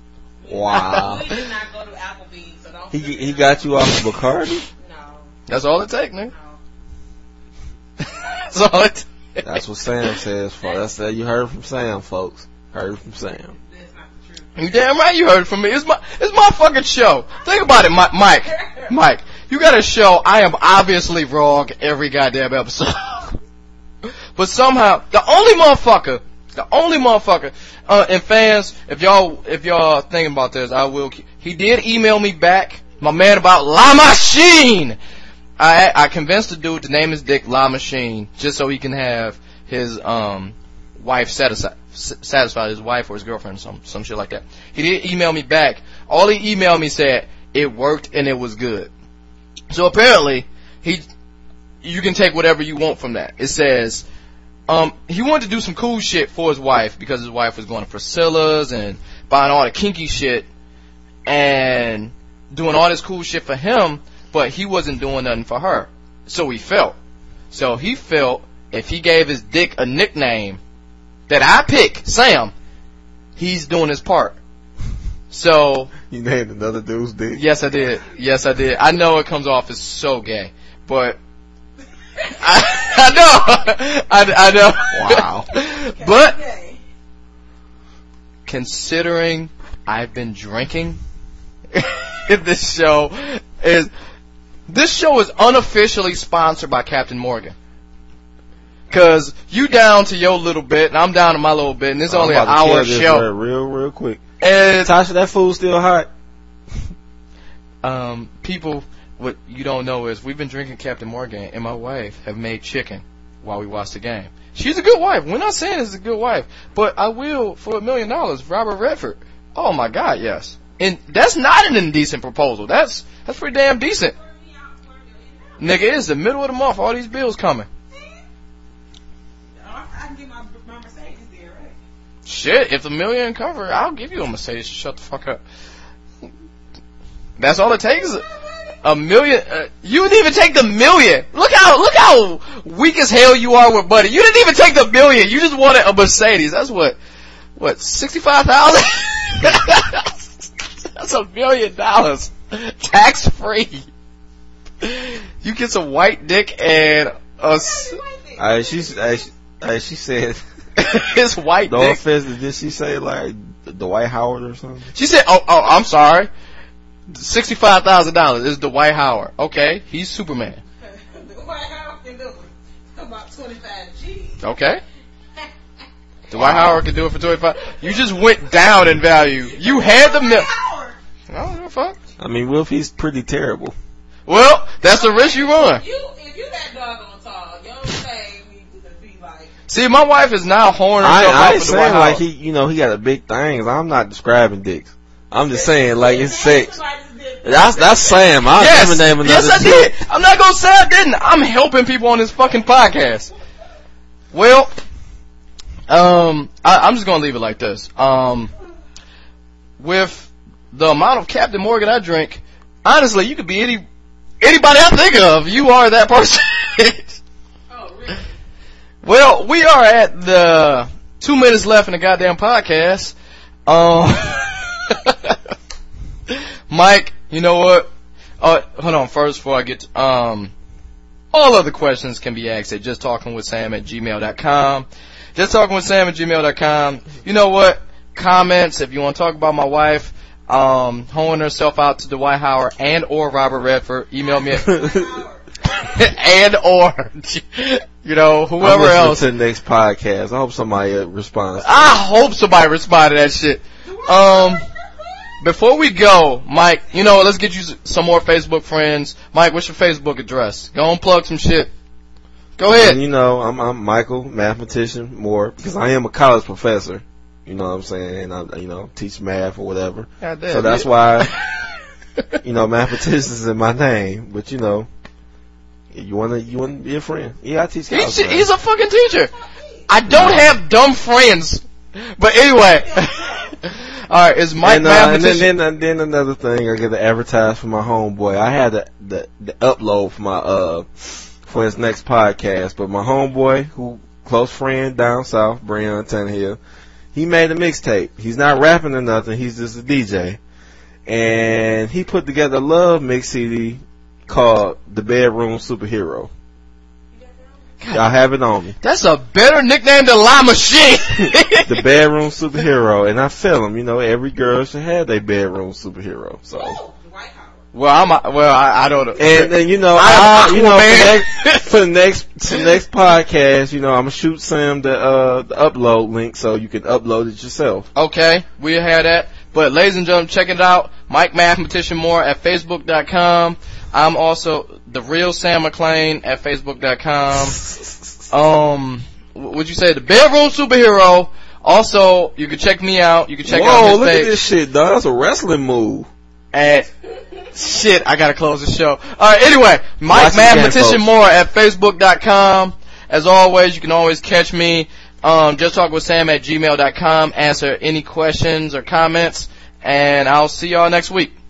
B: Wow.
C: We did not go to Applebee's, so don't.
B: He he got you off of Bacardi?
C: No.
A: That's all it takes, nigga.
C: No.
A: That's all it takes.
B: That's what Sam says. For that's that you heard from Sam, folks. Heard from Sam.
C: That's not the truth.
A: You damn right you heard it from me. It's my it's my fucking show. Think about it, Mi- Mike. Mike, you got a show. I am obviously wrong every goddamn episode. But somehow, the only motherfucker, the only motherfucker, uh, and fans, if y'all, if y'all thinking about this, I will, he did email me back, my man, about La Machine. I, I convinced the dude to name his dick La Machine, just so he can have his, um, wife satisfied, satisfied, his wife or his girlfriend, some, some shit like that. He did email me back. All he emailed me said, it worked and it was good. So apparently, he, you can take whatever you want from that. It says, um, he wanted to do some cool shit for his wife because his wife was going to Priscilla's and buying all the kinky shit and doing all this cool shit for him, but he wasn't doing nothing for her. So he felt. So he felt if he gave his dick a nickname that I pick, Sam, he's doing his part. So
B: You named another dude's dick?
A: yes, I did. Yes, I did. I know it comes off as so gay, but I, I know. I, I know.
B: Wow.
A: But
C: Okay.
A: considering I've been drinking, this show is this show is unofficially sponsored by Captain Morgan. Cause you down to your little bit and I'm down to my little bit, and it's
B: I'm
A: only an
B: about to
A: hour
B: kill this
A: show.
B: Real, real quick.
A: And
B: Tasha, that food's still hot.
A: um, people, what you don't know is we've been drinking Captain Morgan, and my wife have made chicken while we watch the game. She's a good wife. We're not saying it's a good wife, but I will for a million dollars, Robert Redford. Oh my God, yes. And that's not an indecent proposal. That's that's pretty damn decent. Nigga, it's the middle of the month. All these bills coming.
C: I can get my, my Mercedes there, right?
A: Shit, if the million cover, I'll give you a Mercedes. Shut the fuck up. That's all it takes. A million. Uh, you didn't even take the million. Look how look how weak as hell you are with Buddy. You didn't even take the million. You just wanted a Mercedes. That's what what sixty five thousand. That's a million dollars, tax free. You get some white dick and a s-
B: Uh, she, uh, she, uh, she said,
A: his white
B: no
A: dick.
B: offense, did she say like Dwight Howard or something?
A: She said, "Oh, oh, I'm sorry. Sixty-five thousand dollars is Dwight Howard. Okay, he's Superman.
C: Dwight Howard can do it. About twenty-five G's.
A: Okay, Dwight Howard can do it for twenty-five. You just went down in value. You had the mil.
C: Howard.
A: I don't know, fuck.
B: I mean, what if he's pretty terrible?
A: Well, that's the risk you run.
C: You, if you that doggone tall, your thing needs to be like.
A: See, my wife is now horning
B: I,
A: herself
B: I
A: out
B: ain't
A: for Dwight
B: saying
A: Howard.
B: like he, you know, he got a big thing. I'm not describing dicks. I'm just saying like it's sex. That's that's Sam. I'll
A: Yes,
B: never name another
A: yes, I
B: chick.
A: did. I'm not gonna say I didn't. I'm helping people on this fucking podcast. Well, um, I, I'm just gonna leave it like this. Um, with the amount of Captain Morgan I drink, honestly, you could be any anybody I think of. You are that person.
C: Oh, really?
A: Well, we are at the two minutes left in the goddamn podcast. Um, Mike, you know what? Uh, hold on. First, before I get to, um, all other questions can be asked at just talking with Sam at gmail dot com. Just talking with Sam at gmail dot com. You know what? Comments, if you want to talk about my wife, um, honing herself out to Dwight Howard and or Robert Redford, email me at, and or, you know, whoever
B: I'm
A: else.
B: to the next podcast. I hope somebody uh, responds.
A: I hope somebody responded to that shit. Um, before we go, Mike, you know, let's get you some more Facebook friends. Mike, what's your Facebook address? Go and plug some shit. Go ahead.
B: And, you know, I'm, I'm Michael, mathematician, more, because I am a college professor. You know what I'm saying? I, you know, teach math or whatever.
A: God damn,
B: So that's
A: yeah.
B: why, you know, mathematician is in my name. But, you know, you want to you wanna be a friend. Yeah, I teach college.
A: He's,
B: math.
A: he's a fucking teacher. I don't have dumb friends. But anyway. Alright, is Mike
B: and, uh, and then,
A: mathematician?
B: then, then another thing, I get to advertise for my homeboy. I had the, the, the upload for my, uh, for his next podcast, but my homeboy, who, close friend down south, Breon Tannehill, he made a mixtape. He's not rapping or nothing. He's just a D J. And he put together a love mix C D called The Bedroom Superhero. I have it on me.
A: That's a better nickname than La Machine.
B: The Bedroom Superhero. And I feel him. You know, every girl should have their bedroom superhero. So.
A: Well, I'm a, well, I, I don't know.
B: And then you know, I, you know, for, next, for the next for the next podcast, you know, I'm gonna shoot Sam the uh the upload link so you can upload it yourself.
A: Okay, we had that. But ladies and gentlemen, check it out. Mike Mathematician Moore at Facebook dot com. I'm also the real Sam McClain at Facebook dot com. Um, what'd you say? The Bedroom Superhero. Also, you can check me out. You can check
B: Whoa,
A: out his
B: look
A: page.
B: at this shit, dog. That's a wrestling move.
A: At shit, I gotta close the show. Alright, anyway, Mike
B: Watch
A: Mathematician Moore at Facebook dot com. As always, you can always catch me, um, just talk with Sam at gmail dot com. Answer any questions or comments, and I'll see y'all next week.